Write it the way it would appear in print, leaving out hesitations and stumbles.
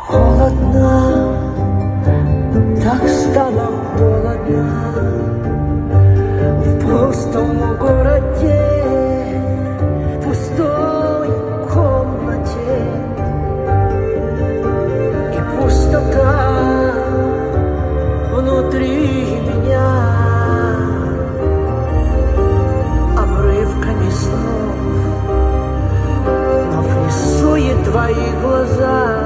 Холодно, так стало холодно в пустом городе, в пустой комнате, и пустота внутри меня обрывками снов рисует твои глаза.